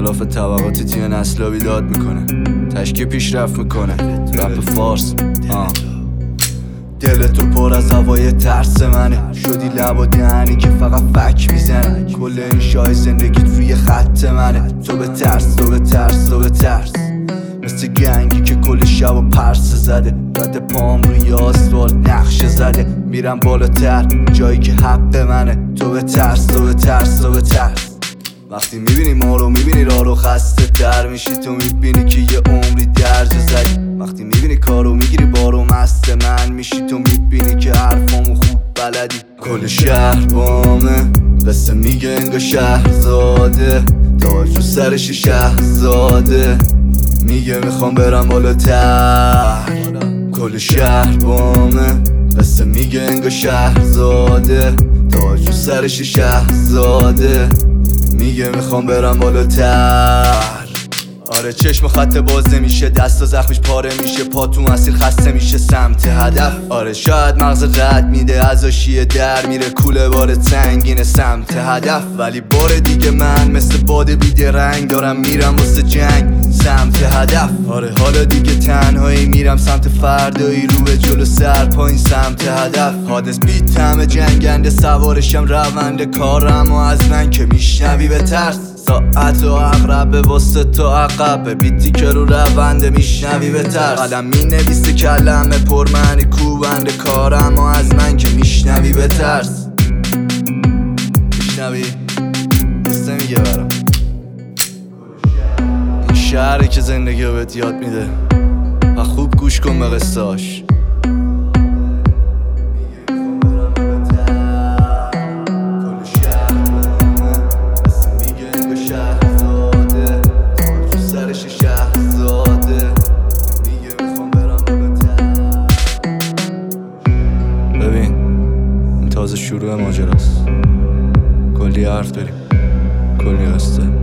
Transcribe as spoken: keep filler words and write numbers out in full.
اختلاف طبقاتی تیم نسلا بیداد میکنه، تشکیل پیشرفت میکنه. رپ فارس آه. دل تو پر از هوای ترس منه، شدی لب و دهنی که فقط فک میزنه. کل این شای زندگیت روی خط منه. تو به ترس، تو به ترس، تو به ترس، مثل گنگی که کل شب و پرسه زده. رد پام روی آسفالت نقشه زده. میرم بالاتر جایی که حق منه. تو به ترس، تو به ترس، تو به ترس. وقتی میبینی ما رو میبینی راه رو خسته تر میشی. تو میبینی که یه عمری درجه زدی. وقتی میبینی کارو میگیری بارو مست من میشی. تو میبینی که حرفامو خوب بلدی. کل شهر بامه قصه میگه انگار شهرزاده. تاج رو سرش شهرزاده میگه میخوام برم بالاتر. کل شهر بامه قصه میگه انگار شهرزاده. تاج رو سرش شهرزاده میگه میخوام برم بالاتر. آره چشم خط باز نمیشه، دست و زخمش پاره میشه، پا تو مسیر خسته میشه سمت هدف. آره شاید مغز رد میده از آشیه در میره، کوله بار سنگینه سمت هدف. ولی بار دیگه من مثل باد بیدرنگ دارم میرم واسه جنگ سمت هدف. آره حالا دیگه تنهایی میرم سمت فردایی، رو به جلو سر پایین سمت هدف. حادث بیت همه جنگنده، سوارشم رونده کارم و از من که میشنوی به ترس. ساعت و اقربه واسه تو عقبه، بیتی که رو رونده میشنوی به ترس. قلم می نویسه کلمه پر معنی کوبنده کارم و از من که میشنوی به ترس. میشنوی قصه میگه برام این شهری که زندگی رو بهت یاد میده و خوب گوش کن به قصه‌اش. ببین این تازه شروع ماجراست، کلی حرف داریم، کلی هسته.